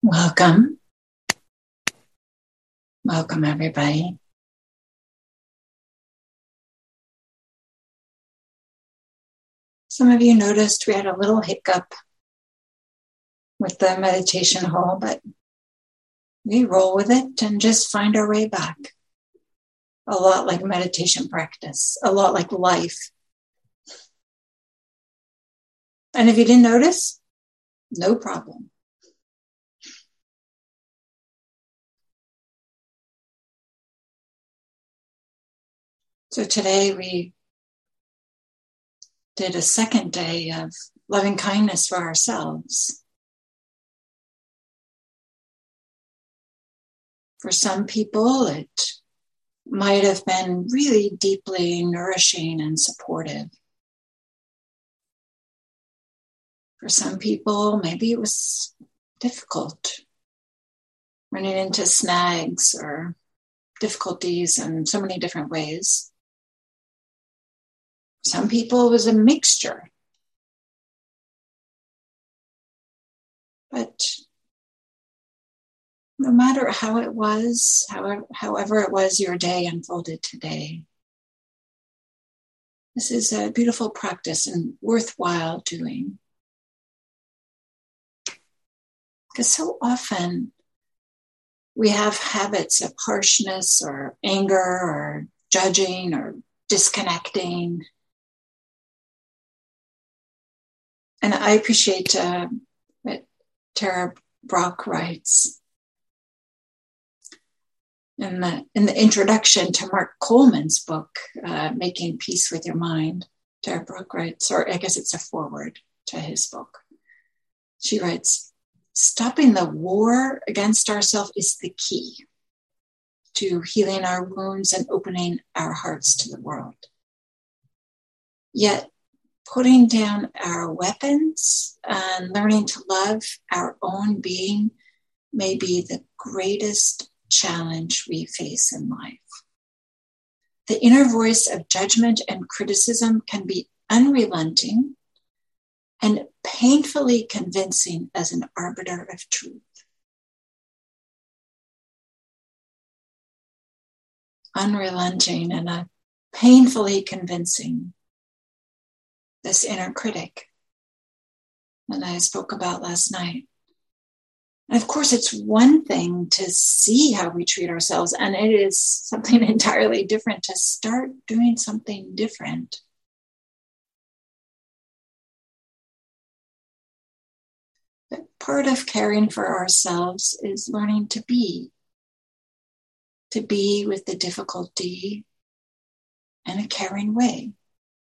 Welcome. Welcome, everybody. Some of you noticed we had a little hiccup with the meditation hall, but we roll with it and just find our way back. A lot like meditation practice, a lot like life. And if you didn't notice, no problem. So today we did a second day of loving kindness for ourselves. For some people, it might have been really deeply nourishing and supportive. For some people, maybe it was difficult, running into snags or difficulties in so many different ways. Some people, it was a mixture. But no matter how it was, however it was your day unfolded today, this is a beautiful practice and worthwhile doing. Because so often we have habits of harshness or anger or judging or disconnecting. And I appreciate what Tara Brach writes in the introduction to Mark Coleman's book, Making Peace with Your Mind. Tara Brach writes, or I guess it's a foreword to his book. She writes, "Stopping the war against ourselves is the key to healing our wounds and opening our hearts to the world. Yet, putting down our weapons and learning to love our own being may be the greatest challenge we face in life. The inner voice of judgment and criticism can be unrelenting and painfully convincing as an arbiter of truth." Unrelenting and painfully convincing. This inner critic that I spoke about last night. And of course, it's one thing to see how we treat ourselves, and it is something entirely different to start doing something different. But part of caring for ourselves is learning to be with the difficulty in a caring way.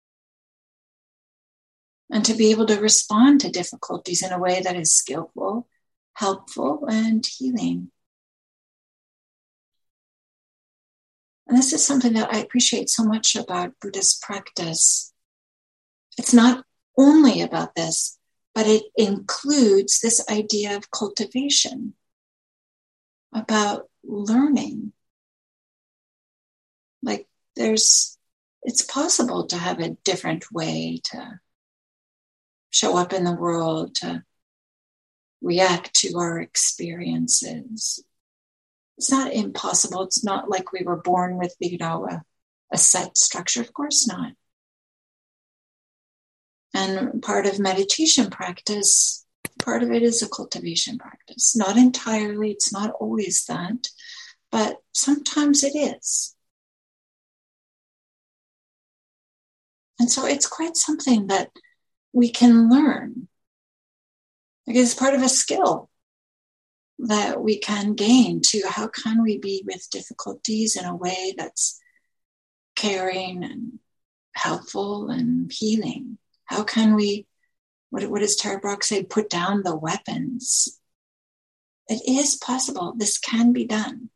And to be able to respond to difficulties in a way that is skillful, helpful, and healing. And this is something that I appreciate so much about Buddhist practice. It's not only about this, but it includes this idea of cultivation, about learning. Like it's possible to have a different way to show up in the world, to react to our experiences. It's not impossible. It's not like we were born with, a set structure. Of course not. And part of meditation practice, part of it is a cultivation practice. Not entirely, it's not always that, but sometimes it is. And so it's quite something that we can learn. It's part of a skill that we can gain to how can we be with difficulties in a way that's caring and helpful and healing. How can we, what does Tara Brach say, put down the weapons? It is possible. This can be done.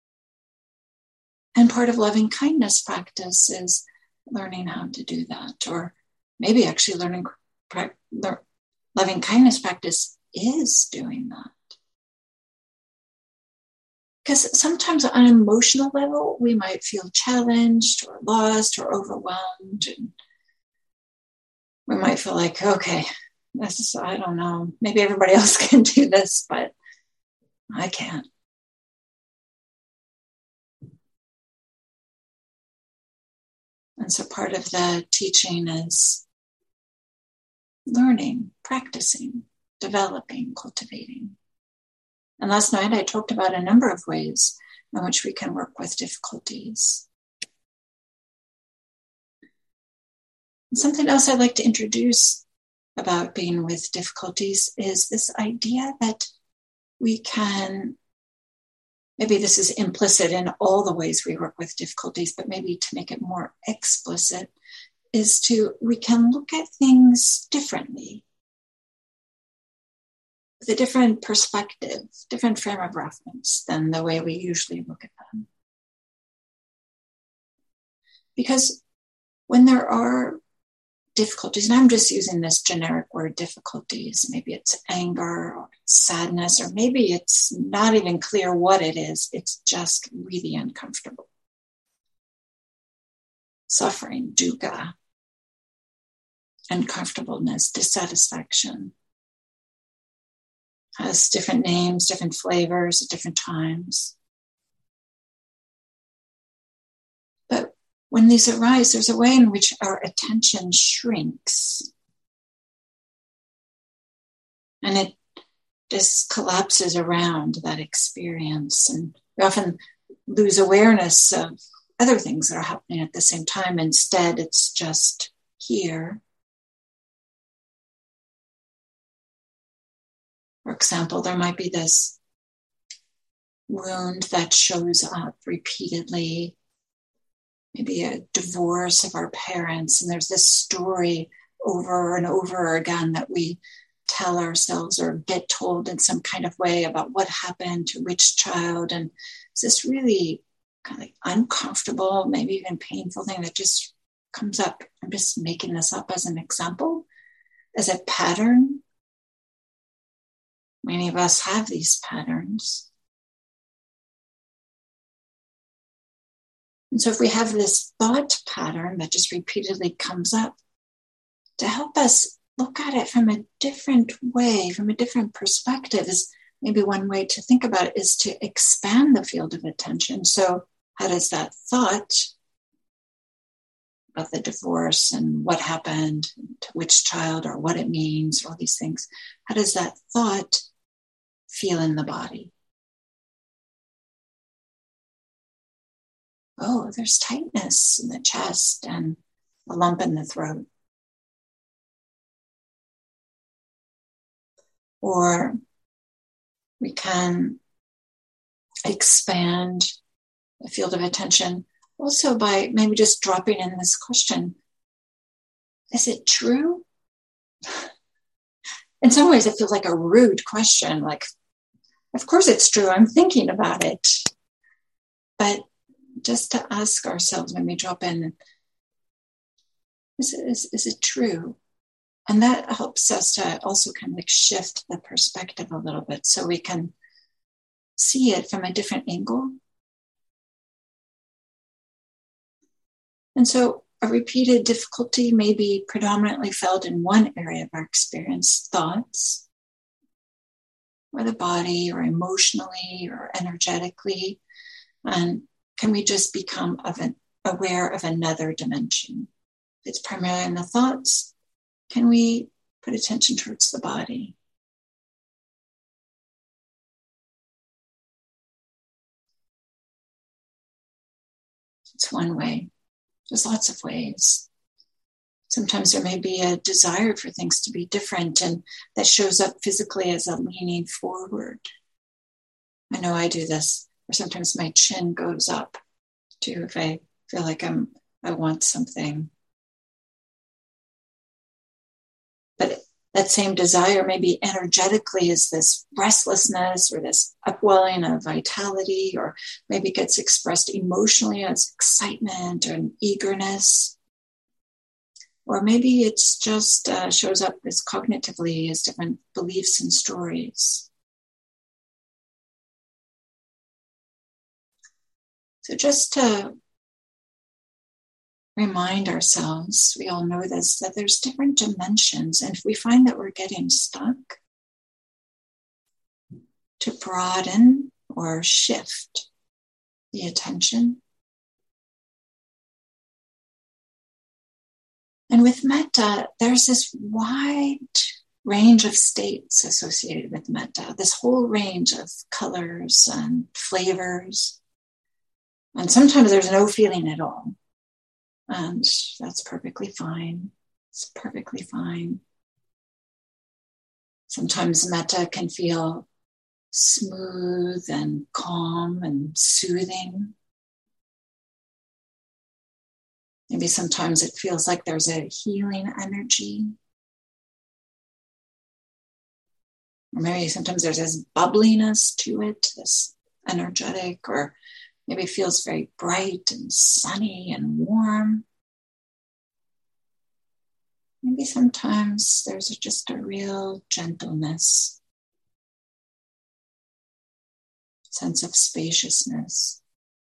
And part of loving kindness practice is learning how to do that, or maybe actually loving kindness practice is doing that. Because sometimes on an emotional level, we might feel challenged or lost or overwhelmed. And we might feel like, okay, this is, I don't know, maybe everybody else can do this, but I can't. And so part of the teaching is learning, practicing, developing, cultivating. And last night I talked about a number of ways in which we can work with difficulties. And something else I'd like to introduce about being with difficulties is this idea that we can, maybe this is implicit in all the ways we work with difficulties, but maybe to make it more explicit, is we can look at things differently, with a different perspective, different frame of reference than the way we usually look at them. Because when there are difficulties, and I'm just using this generic word difficulties, maybe it's anger or sadness, or maybe it's not even clear what it is, it's just really uncomfortable. Suffering, dukkha, uncomfortableness, dissatisfaction, has different names, different flavors at different times. But when these arise, there's a way in which our attention shrinks. And it just collapses around that experience. And we often lose awareness of other things that are happening at the same time. Instead, it's just here. For example, there might be this wound that shows up repeatedly, maybe a divorce of our parents, and there's this story over and over again that we tell ourselves or get told in some kind of way about what happened to which child, and it's this really kind of like uncomfortable, maybe even painful thing that just comes up. I'm just making this up as an example, as a pattern. Many of us have these patterns. And so if we have this thought pattern that just repeatedly comes up, to help us look at it from a different way, from a different perspective, is maybe one way to think about it is to expand the field of attention. So how does that thought about the divorce and what happened to which child or what it means, all these things, how does that thought feel in the body? Oh, there's tightness in the chest and a lump in the throat. Or we can expand the field of attention also by maybe just dropping in this question. Is it true? In some ways, it feels like a rude question. Like, of course it's true. I'm thinking about it. But just to ask ourselves when we drop in, is it true? And that helps us to also kind of like shift the perspective a little bit so we can see it from a different angle. And so a repeated difficulty may be predominantly felt in one area of our experience, thoughts, or the body, or emotionally, or energetically. And can we just become aware of another dimension? If it's primarily in the thoughts, can we put attention towards the body? It's one way. There's lots of ways. Sometimes there may be a desire for things to be different, and that shows up physically as a leaning forward. I know I do this, or sometimes my chin goes up too if I feel like I want something. But that same desire maybe energetically is this restlessness or this upwelling of vitality, or maybe gets expressed emotionally as excitement and eagerness. Or maybe it's just shows up as cognitively as different beliefs and stories. So just to remind ourselves, we all know this, that there's different dimensions. And if we find that we're getting stuck, to broaden or shift the attention. And with metta, there's this wide range of states associated with metta, this whole range of colors and flavors. And sometimes there's no feeling at all. And that's perfectly fine. It's perfectly fine. Sometimes metta can feel smooth and calm and soothing. Maybe sometimes it feels like there's a healing energy. Or maybe sometimes there's this bubbliness to it, this energetic, or maybe it feels very bright and sunny and warm. Maybe sometimes there's just a real gentleness, sense of spaciousness.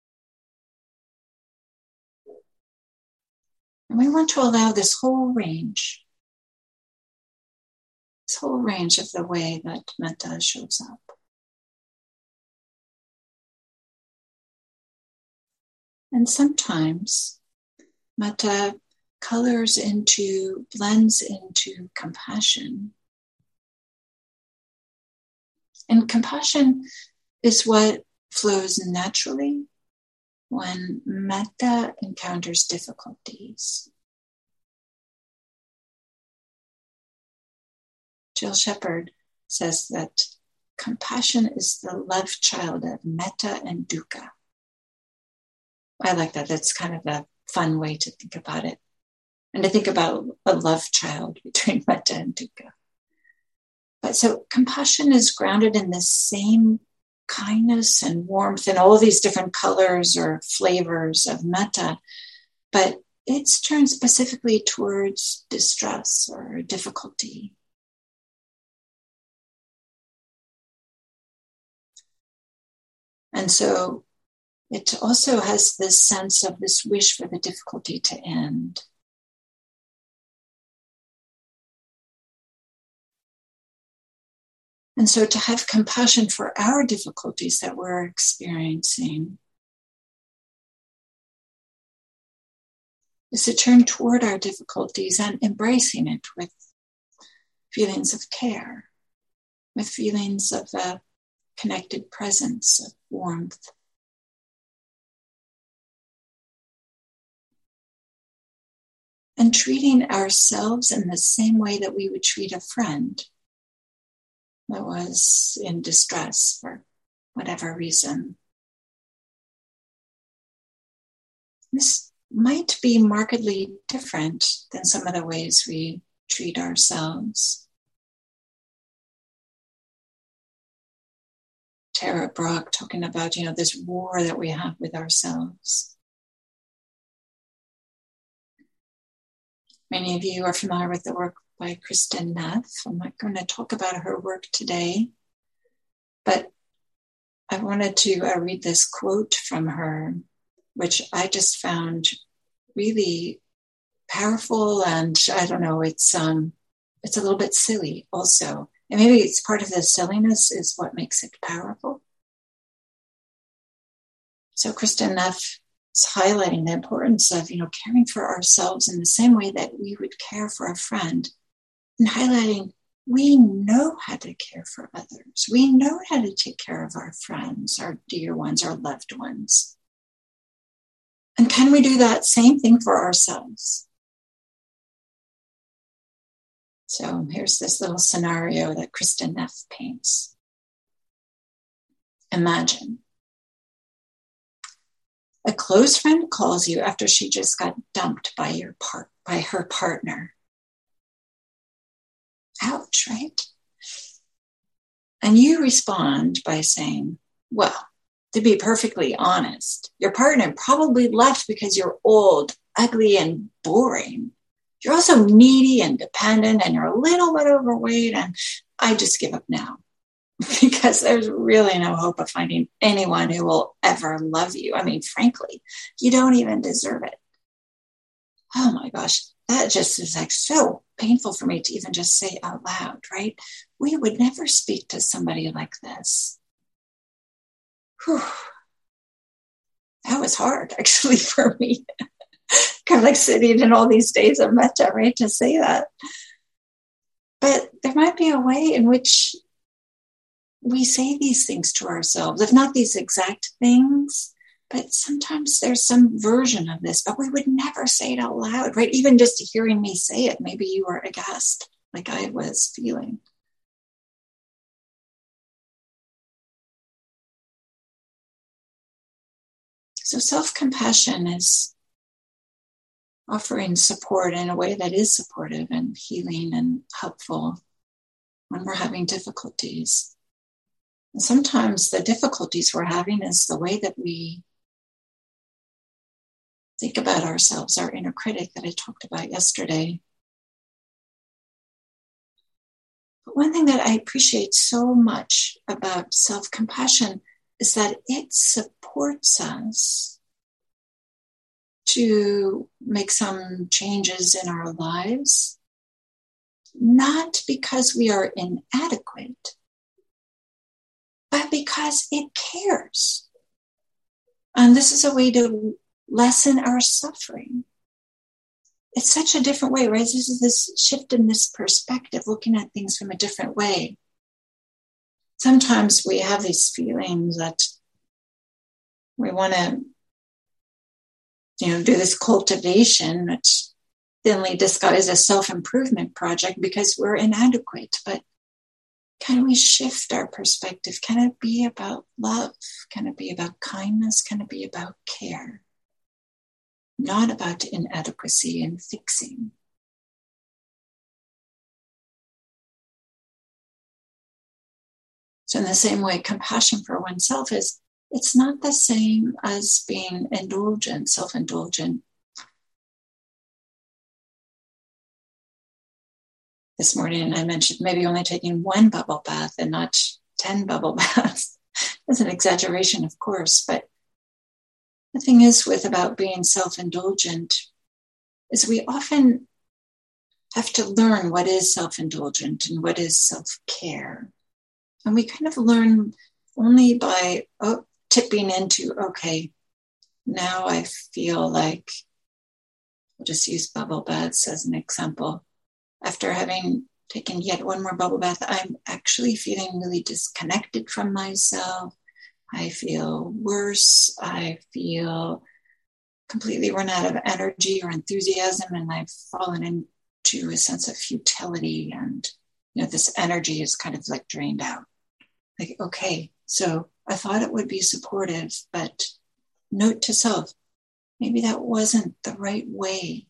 And we want to allow this whole range of the way that metta shows up. And sometimes metta blends into compassion. And compassion is what flows naturally when metta encounters difficulties. Jill Shepherd says that compassion is the love child of metta and dukkha. I like that. That's kind of a fun way to think about it. And to think about a love child between metta and dukkha. But so compassion is grounded in this same kindness and warmth and all these different colors or flavors of metta, but it's turned specifically towards distress or difficulty. And so it also has this sense of this wish for the difficulty to end. And so to have compassion for our difficulties that we're experiencing is to turn toward our difficulties and embracing it with feelings of care, with feelings of a connected presence, of warmth. And treating ourselves in the same way that we would treat a friend that was in distress for whatever reason. This might be markedly different than some of the ways we treat ourselves. Tara Brach talking about, this war that we have with ourselves. Many of you are familiar with the work by Kristin Neff. I'm not going to talk about her work today, but I wanted to read this quote from her, which I just found really powerful, and I don't know, it's a little bit silly also. And maybe it's part of the silliness is what makes it powerful. So Kristin Neff is highlighting the importance of, caring for ourselves in the same way that we would care for a friend, and highlighting we know how to care for others. We know how to take care of our friends, our dear ones, our loved ones. And can we do that same thing for ourselves? So here's this little scenario that Kristin Neff paints. Imagine a close friend calls you after she just got dumped by her partner. Ouch, right? And you respond by saying, well, to be perfectly honest, your partner probably left because you're old, ugly, and boring. You're also needy and dependent, and you're a little bit overweight, and I just give up now because there's really no hope of finding anyone who will ever love you. I mean, frankly, you don't even deserve it. Oh my gosh, that just is like so painful for me to even just say out loud, right? We would never speak to somebody like this. Whew, that was hard actually for me. Kind of like sitting in all these days of metta, right, to say that. But there might be a way in which we say these things to ourselves, if not these exact things, but sometimes there's some version of this, but we would never say it out loud, right? Even just hearing me say it, maybe you were aghast, like I was feeling. So self-compassion is offering support in a way that is supportive and healing and helpful when we're having difficulties. And sometimes the difficulties we're having is the way that we think about ourselves, our inner critic that I talked about yesterday. But one thing that I appreciate so much about self-compassion is that it supports us to make some changes in our lives, not because we are inadequate, but because it cares. And this is a way to lessen our suffering. It's such a different way, right? This is this shift in this perspective, looking at things from a different way. Sometimes we have these feelings that we want to, do this cultivation, which thinly disguised as self-improvement project because we're inadequate. But can we shift our perspective? Can it be about love? Can it be about kindness? Can it be about care? Not about inadequacy and fixing. So in the same way, compassion for oneself it's not the same as being indulgent, self-indulgent. This morning I mentioned maybe only taking one bubble bath and not 10 bubble baths. That's an exaggeration, of course, but the thing is about being self-indulgent is we often have to learn what is self-indulgent and what is self-care. And we kind of learn only by tipping into, okay, now I feel like, I'll just use bubble baths as an example. After having taken yet one more bubble bath, I'm actually feeling really disconnected from myself. I feel worse. I feel completely run out of energy or enthusiasm, and I've fallen into a sense of futility, and this energy is kind of like drained out. Like, okay, so I thought it would be supportive, but note to self, maybe that wasn't the right way.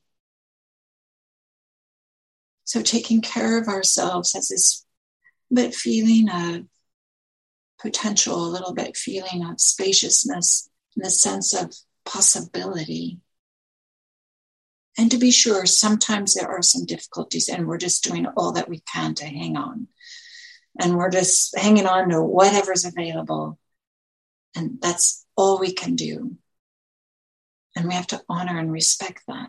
So taking care of ourselves has this bit feeling of potential, a little bit feeling of spaciousness, and the sense of possibility. And to be sure, sometimes there are some difficulties and we're just doing all that we can to hang on. And we're just hanging on to whatever's available. And that's all we can do. And we have to honor and respect that.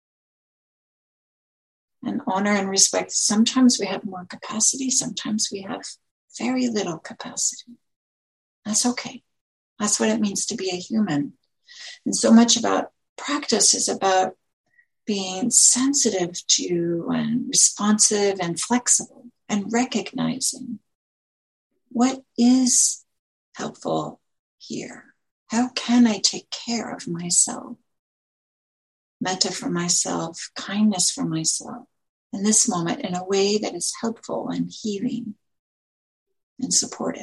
And honor and respect, sometimes we have more capacity, sometimes we have very little capacity. That's okay. That's what it means to be a human. And so much about practice is about being sensitive to and responsive and flexible and recognizing what is helpful here. How can I take care of myself? Metta for myself, kindness for myself in this moment in a way that is helpful and healing and supportive.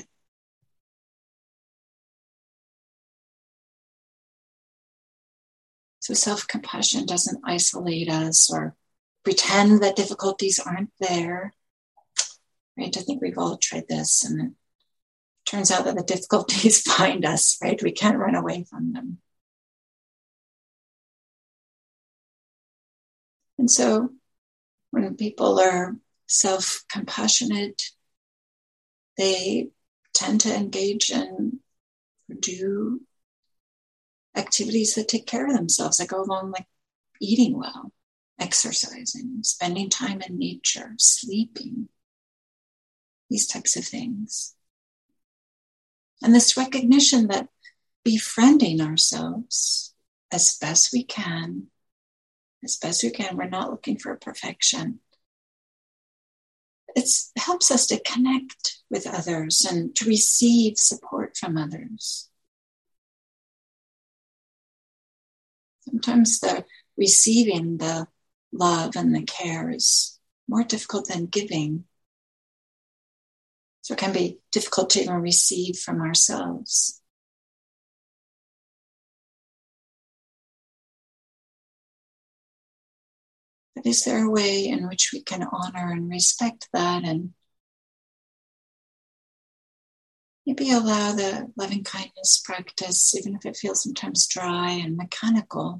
So self-compassion doesn't isolate us or pretend that difficulties aren't there. Right? I think we've all tried this, and it turns out that the difficulties find us, right? We can't run away from them. And so when people are self-compassionate, they tend to engage and do activities that take care of themselves, that go along like eating well, exercising, spending time in nature, sleeping, these types of things. And this recognition that befriending ourselves as best we can, we're not looking for perfection. It helps us to connect with others and to receive support from others. Sometimes the receiving the love and the care is more difficult than giving. So it can be difficult to even receive from ourselves. But is there a way in which we can honor and respect that and maybe allow the loving kindness practice, even if it feels sometimes dry and mechanical,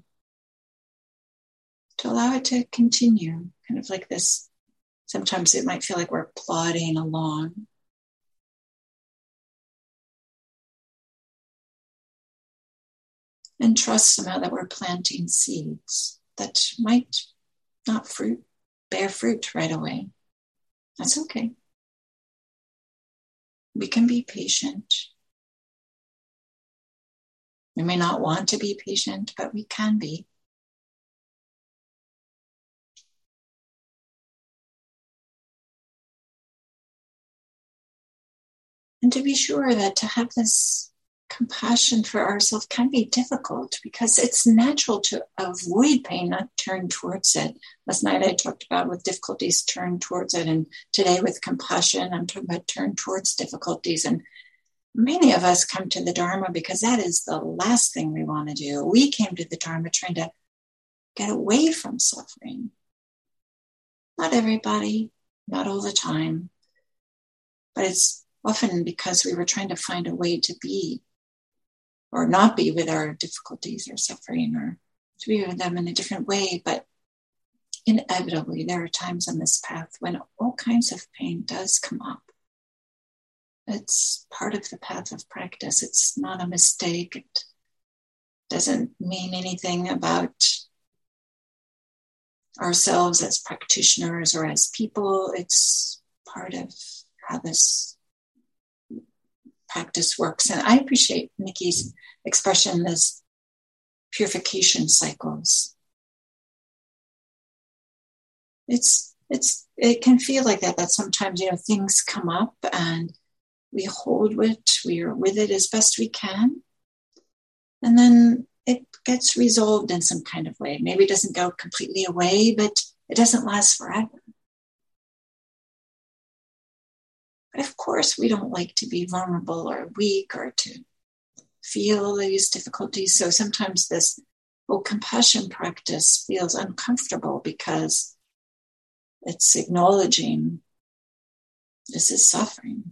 to allow it to continue, kind of like this. Sometimes it might feel like we're plodding along. And trust somehow that we're planting seeds that might not bear fruit right away. That's okay. We can be patient. We may not want to be patient, but we can be. And to be sure that to have this compassion for ourselves can be difficult because it's natural to avoid pain, not turn towards it. Last night I talked about with difficulties, turn towards it. And today with compassion, I'm talking about turn towards difficulties. And many of us come to the Dharma because that is the last thing we want to do. We came to the Dharma trying to get away from suffering. Not everybody, not all the time, but it's often because we were trying to find a way to be or not be with our difficulties or suffering, or to be with them in a different way. But inevitably, there are times on this path when all kinds of pain does come up. It's part of the path of practice. It's not a mistake. It doesn't mean anything about ourselves as practitioners or as people. It's part of how this practice works. And I appreciate Nikki's expression as purification cycles. It can feel like that sometimes, things come up and we hold it, we are with it as best we can. And then it gets resolved in some kind of way. Maybe it doesn't go completely away, but it doesn't last forever. But of course, we don't like to be vulnerable or weak or to feel these difficulties. So sometimes this whole compassion practice feels uncomfortable because it's acknowledging this is suffering.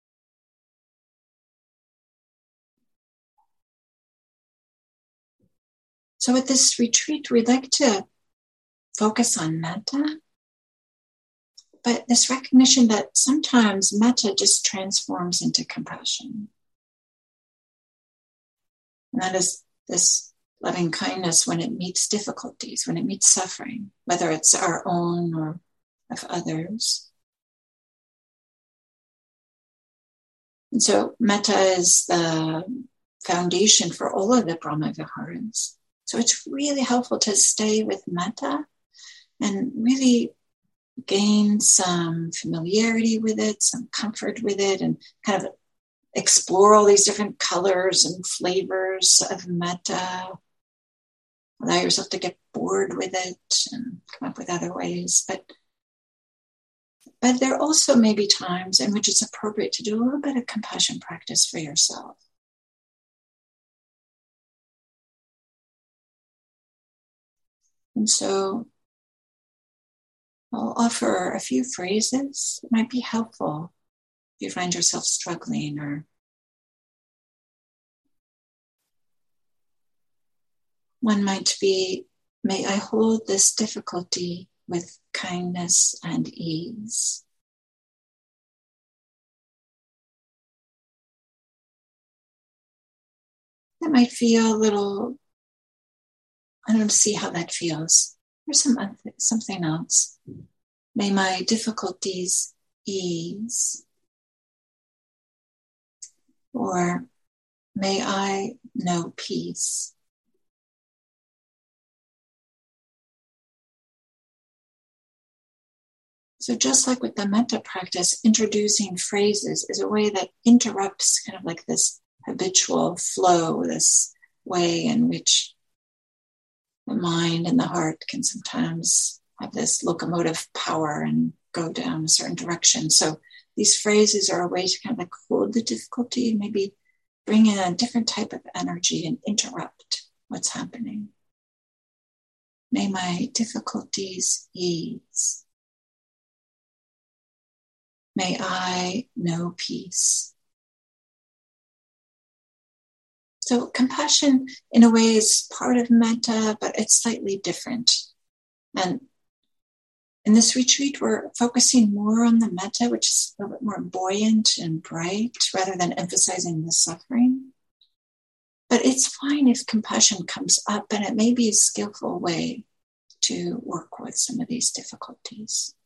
So at this retreat, we'd like to focus on metta, but this recognition that sometimes metta just transforms into compassion. And that is this loving kindness when it meets difficulties, when it meets suffering, whether it's our own or of others. And so metta is the foundation for all of the Brahma Viharas. So it's really helpful to stay with metta and really gain some familiarity with it, some comfort with it, and kind of explore all these different colors and flavors of metta. Allow yourself to get bored with it and come up with other ways. But there also may be times in which it's appropriate to do a little bit of compassion practice for yourself. And so I'll offer a few phrases that might be helpful if you find yourself struggling. Or one might be, may I hold this difficulty with kindness and ease. That might feel a little, I don't see how that feels. Or something else. May my difficulties ease. Or may I know peace. So just like with the metta practice, introducing phrases is a way that interrupts kind of like this habitual flow, this way in which the mind and the heart can sometimes have this locomotive power and go down a certain direction. So these phrases are a way to kind of like hold the difficulty, maybe bring in a different type of energy and interrupt what's happening. May my difficulties ease. May I know peace. So compassion, in a way, is part of metta, but it's slightly different. And in this retreat, we're focusing more on the metta, which is a little bit more buoyant and bright, rather than emphasizing the suffering. But it's fine if compassion comes up, and it may be a skillful way to work with some of these difficulties.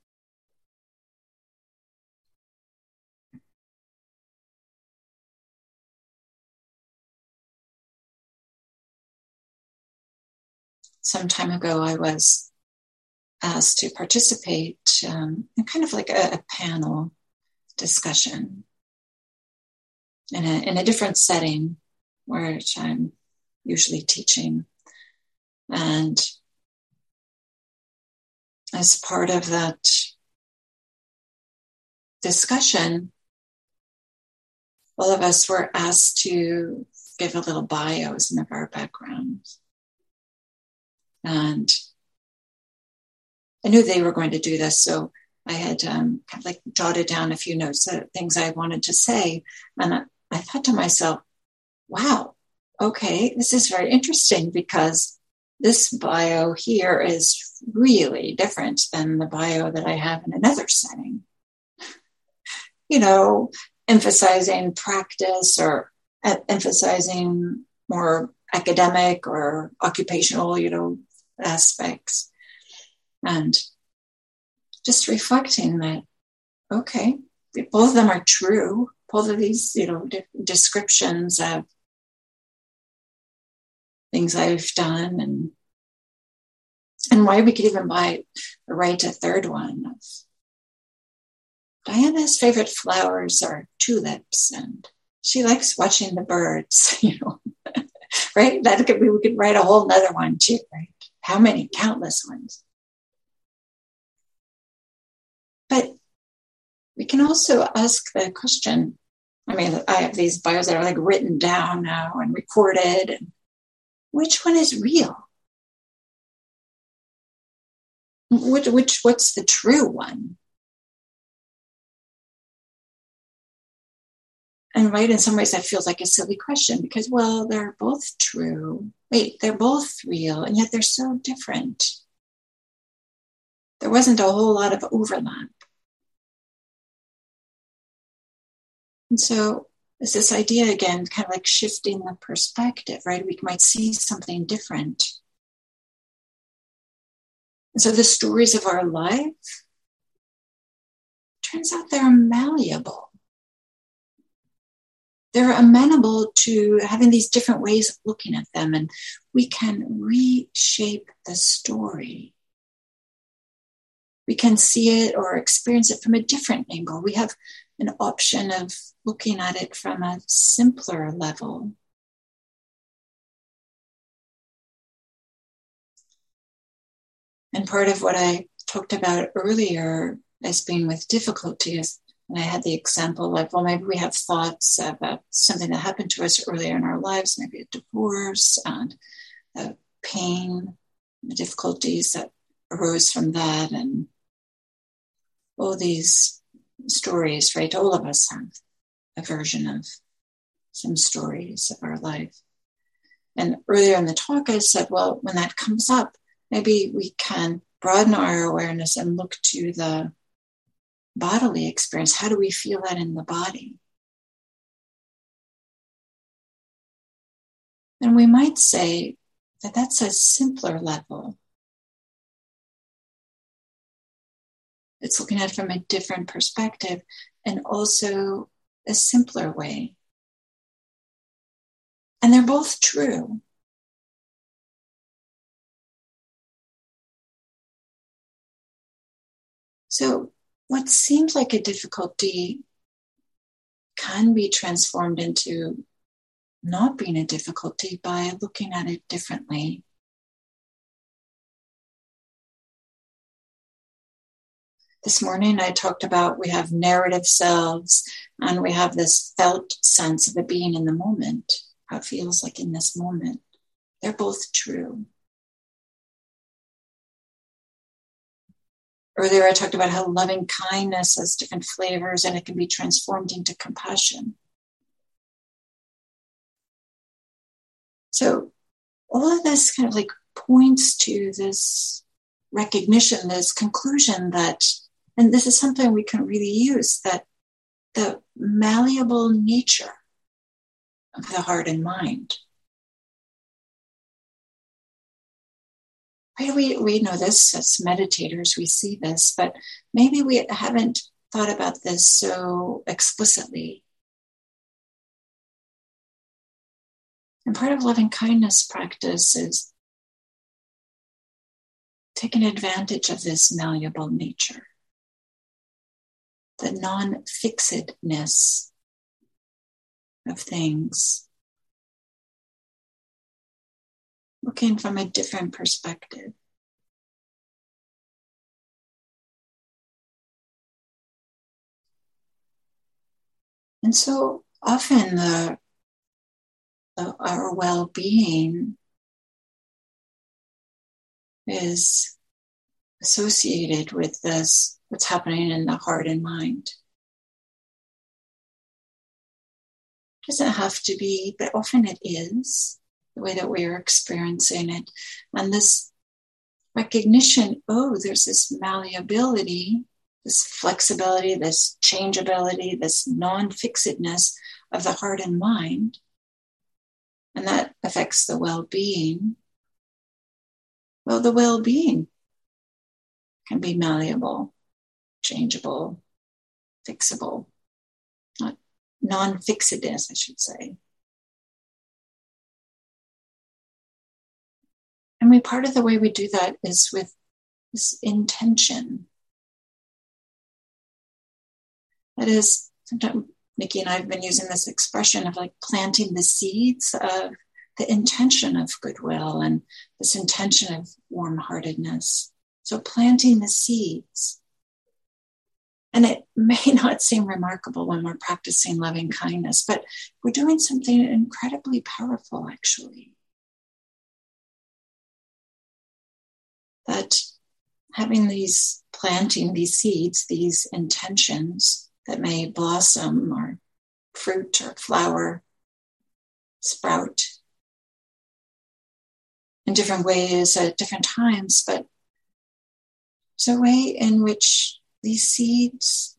Some time ago, I was asked to participate in kind of like a panel discussion in a different setting, which I'm usually teaching. And as part of that discussion, all of us were asked to give a little bio, some of our backgrounds. And I knew they were going to do this, so I had kind of like jotted down a few notes, things I wanted to say. And I thought to myself, wow, okay, this is very interesting because this bio here is really different than the bio that I have in another setting. You know, emphasizing practice or emphasizing more academic or occupational, aspects. And just reflecting that, okay, both of them are true. Both of these, descriptions of things I've done and why we could even write a third one. Diana's favorite flowers are tulips, and she likes watching the birds, right? We could write a whole nother one too, right? How many? Countless ones. But we can also ask the question, I have these bios that are like written down now and recorded. And which one is real? What's the true one? And right, in some ways that feels like a silly question because, well, they're both true. Wait, they're both real, and yet they're so different. There wasn't a whole lot of overlap. And so it's this idea again, kind of like shifting the perspective, right? We might see something different. And so the stories of our life, turns out they're malleable. They're amenable to having these different ways of looking at them, and we can reshape the story. We can see it or experience it from a different angle. We have an option of looking at it from a simpler level. And part of what I talked about earlier as being with difficulty is, and I had the example of, well, maybe we have thoughts about something that happened to us earlier in our lives, maybe a divorce and the pain, the difficulties that arose from that, and all these stories, right? All of us have a version of some stories of our life. And earlier in the talk, I said, well, when that comes up, maybe we can broaden our awareness and look to the bodily experience. How do we feel that in the body? And we might say that that's a simpler level. It's looking at it from a different perspective and also a simpler way. And they're both true. So what seems like a difficulty can be transformed into not being a difficulty by looking at it differently. This morning I talked about we have narrative selves and we have this felt sense of it being in the moment, how it feels like in this moment. They're both true. Earlier I talked about how loving kindness has different flavors and it can be transformed into compassion. So all of this kind of like points to this recognition, this conclusion that, and this is something we can really use, that the malleable nature of the heart and mind. Right? We know this as meditators, we see this, but maybe we haven't thought about this so explicitly. And part of loving kindness practice is taking advantage of this malleable nature, the non-fixedness of things, looking from a different perspective. And so often our well-being is associated with this, what's happening in the heart and mind. It doesn't have to be, but often it is, the way that we are experiencing it. And this recognition, there's this malleability, this flexibility, this changeability, this non-fixedness of the heart and mind. And that affects the well-being. Well, the well-being can be malleable, changeable, fixable, not non-fixedness, I should say. And part of the way we do that is with this intention. That is, sometimes Nikki and I have been using this expression of like planting the seeds of the intention of goodwill and this intention of warm-heartedness. So planting the seeds. And it may not seem remarkable when we're practicing loving kindness, but we're doing something incredibly powerful, actually. That planting these seeds, these intentions that may blossom or fruit or flower, sprout in different ways at different times, but it's a way in which these seeds,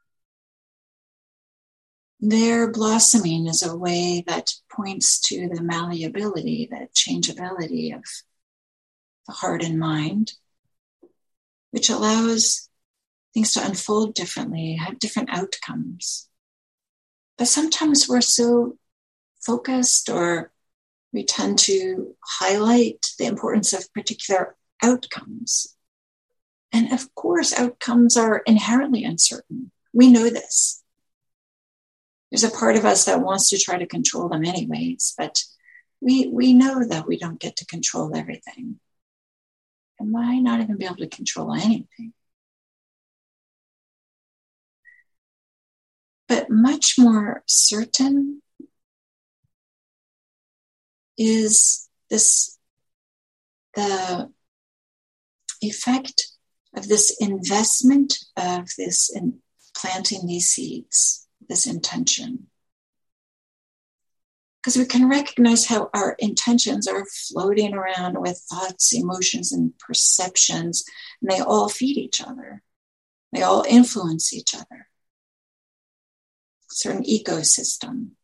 their blossoming is a way that points to the malleability, the changeability of the heart and mind, which allows things to unfold differently, have different outcomes. But sometimes we're so focused, or we tend to highlight the importance of particular outcomes. And of course, outcomes are inherently uncertain. We know this. There's a part of us that wants to try to control them anyways, but we know that we don't get to control everything. And might not even be able to control anything. But much more certain is the effect of this investment of this in planting these seeds, this intention. Because we can recognize how our intentions are floating around with thoughts, emotions, and perceptions, and they all feed each other. They all influence each other. It's an ecosystem.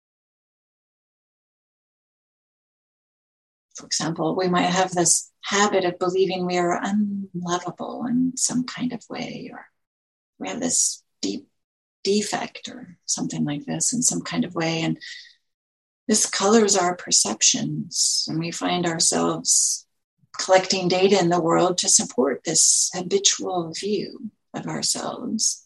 For example, we might have this habit of believing we are unlovable in some kind of way, or we have this deep defect or something like this in some kind of way. And This colors our perceptions, and we find ourselves collecting data in the world to support this habitual view of ourselves.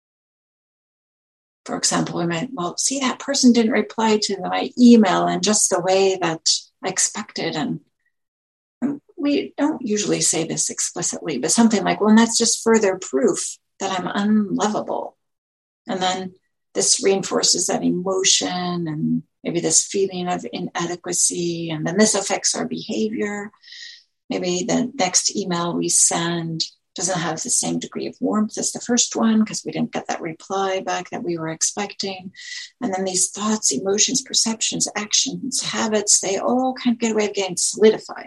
For example, we might, see, that person didn't reply to my email in just the way that I expected. And we don't usually say this explicitly, but something like, and that's just further proof that I'm unlovable. And then this reinforces that emotion and maybe this feeling of inadequacy. And then this affects our behavior. Maybe the next email we send doesn't have the same degree of warmth as the first one because we didn't get that reply back that we were expecting. And then these thoughts, emotions, perceptions, actions, habits, they all kind of get a way of getting solidified.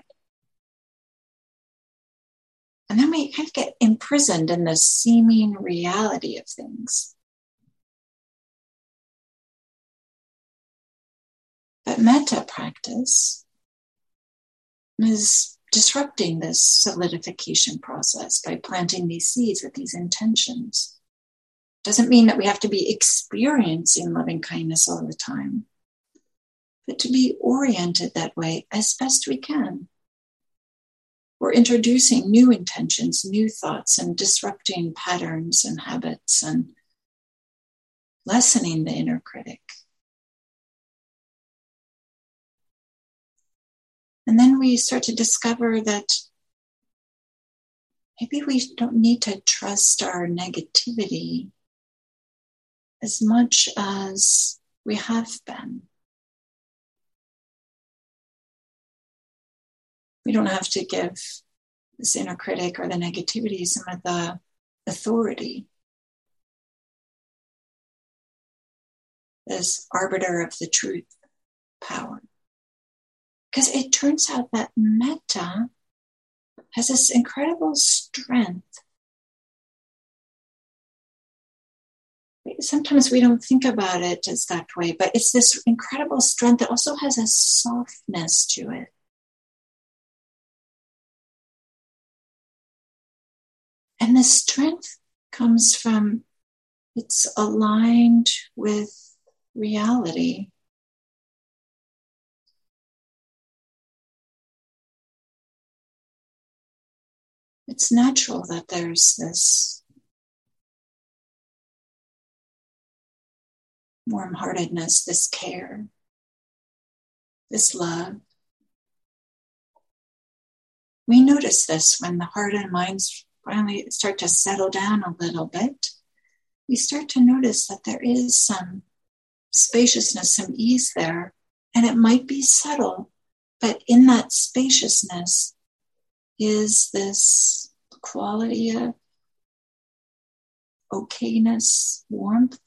And then we kind of get imprisoned in the seeming reality of things. But metta practice is disrupting this solidification process by planting these seeds with these intentions. Doesn't mean that we have to be experiencing loving kindness all the time, but to be oriented that way as best we can. We're introducing new intentions, new thoughts, and disrupting patterns and habits and lessening the inner critic. And then we start to discover that maybe we don't need to trust our negativity as much as we have been. We don't have to give this inner critic or the negativity some of the authority. This arbiter of the truth power. Because it turns out that metta has this incredible strength. Sometimes we don't think about it as that way, but it's this incredible strength that also has a softness to it. And the strength comes from it's aligned with reality. It's natural that there's this warm-heartedness, this care, this love. We notice this when the heart and minds finally start to settle down a little bit. We start to notice that there is some spaciousness, some ease there, and it might be subtle, but in that spaciousness is this quality of okayness, warmth.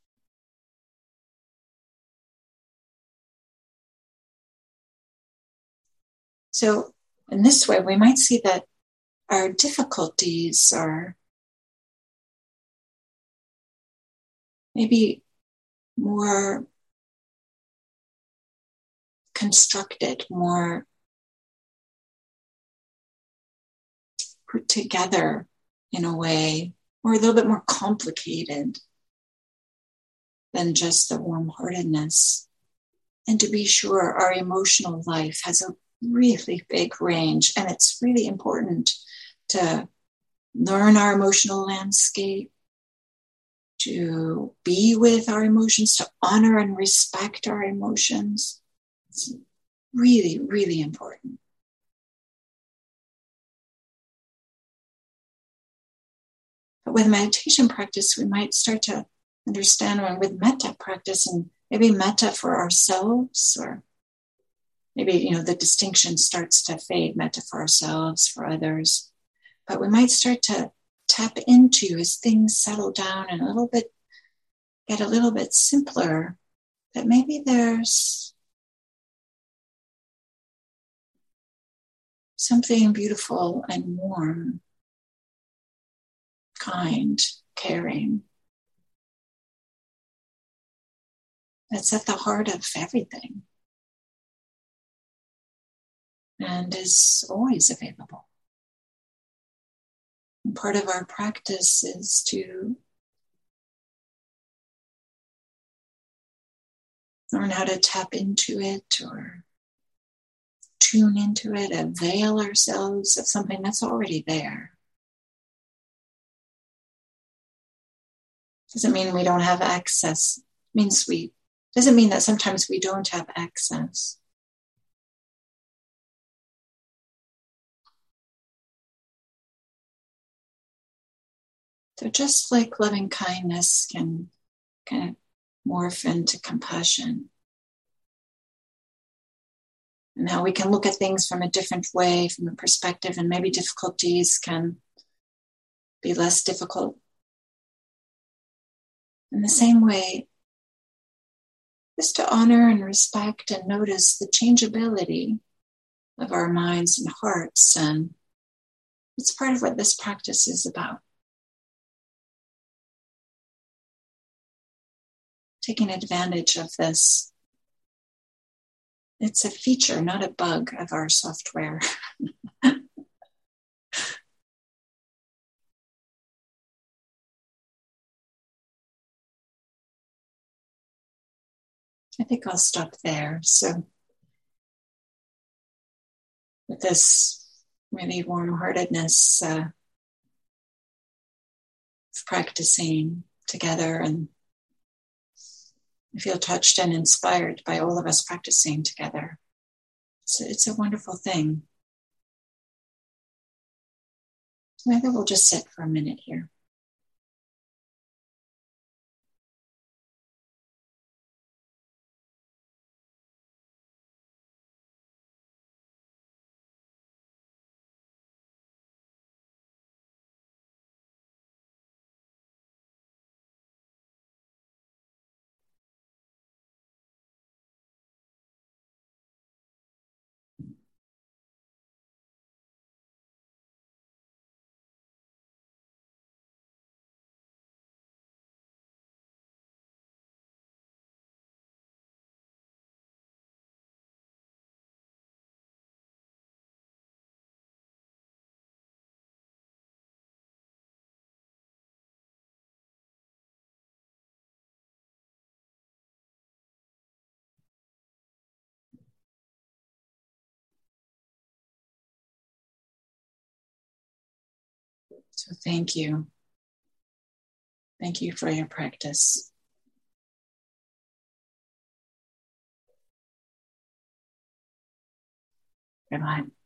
So in this way, we might see that our difficulties are maybe more constructed, more put together in a way, or a little bit more complicated than just the warm-heartedness. And to be sure, our emotional life has a really big range, and it's really important to learn our emotional landscape, to be with our emotions, to honor and respect our emotions. It's really, really important. But with meditation practice, we might start to understand, when with metta practice, and maybe metta for ourselves, or maybe, the distinction starts to fade, metta for ourselves, for others. But we might start to tap into, as things settle down and get a little bit simpler, that maybe there's something beautiful and warm, kind, caring, that's at the heart of everything and is always available. And part of our practice is to learn how to tap into it or tune into it, avail ourselves of something that's already there. Doesn't mean we don't have access. Doesn't mean that sometimes we don't have access. So just like loving kindness can kind of morph into compassion, and how we can look at things from a different way, from a perspective, and maybe difficulties can be less difficult. In the same way, just to honor and respect and notice the changeability of our minds and hearts, and it's part of what this practice is about. Taking advantage of this. It's a feature, not a bug of our software. I think I'll stop there. So with this really warm-heartedness of practicing together, and I feel touched and inspired by all of us practicing together. So it's a wonderful thing. So maybe we'll just sit for a minute here. So thank you. Thank you for your practice. Goodbye.